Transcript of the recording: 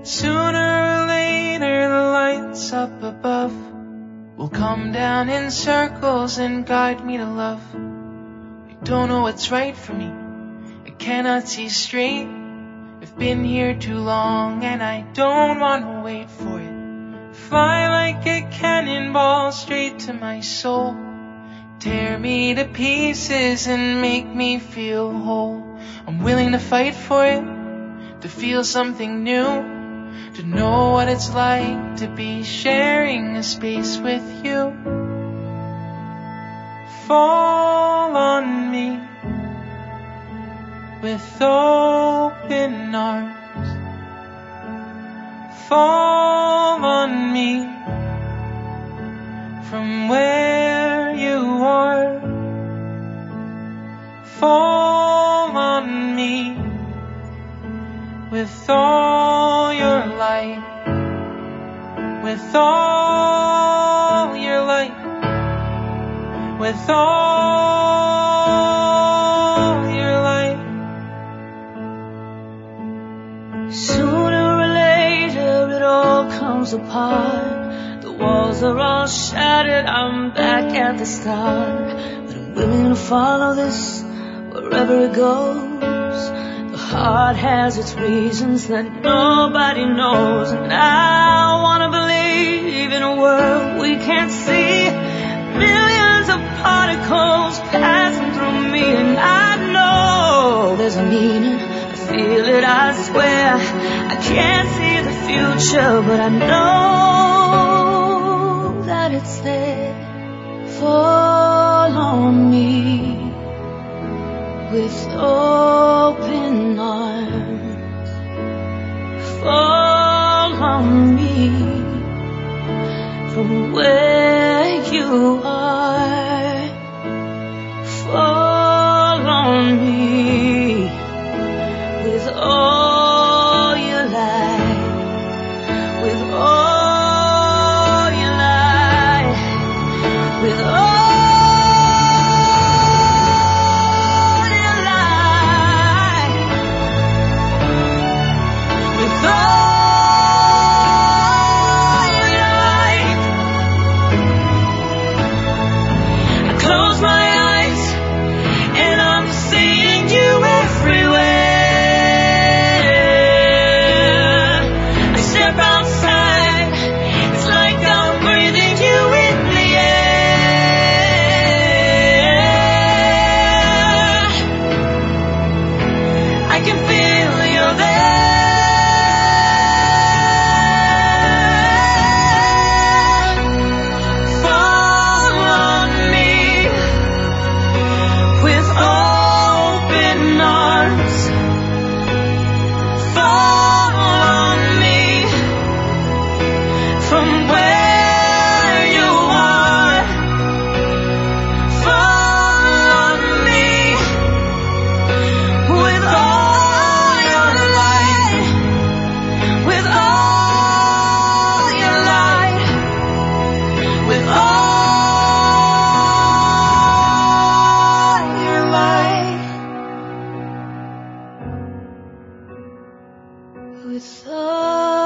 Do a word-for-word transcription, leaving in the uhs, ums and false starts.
Sooner or later the lights up above will come down in circles and guide me to love. I don't know what's right for me, I cannot see straight. I've been here too long and I don't want to wait for it. Fly like a cannonball straight to my soul. Tear me to pieces and make me feel whole. I'm willing to fight for it, to feel something new, to know what it's like to be sharing a space with you. Fall on me with open arms. Fall on me from where you are. Fall on me with all your light, with all your light, with all your light. Sooner or later it all comes apart. The walls are all shattered, I'm back at the start. But I'm willing to follow this wherever it goes. The heart has its reasons that nobody knows. And I wanna believe in a world we can't see. Millions of particles passing through me, and I know there's a meaning. I feel it, I swear. I can't see the future, but I know that it's there. Fall on me with open arms. Fall on me from where you are. Fall on me with all your light, with all your light, with all your light, with all your light. I close my eyes and I'm seeing you everywhere. I step outside, it's like I'm breathing you in the air. I can feel you're there. Fall on me with open arms. Fall on me from where you are. Fall on me with all your light, with all your light, with all your light, with all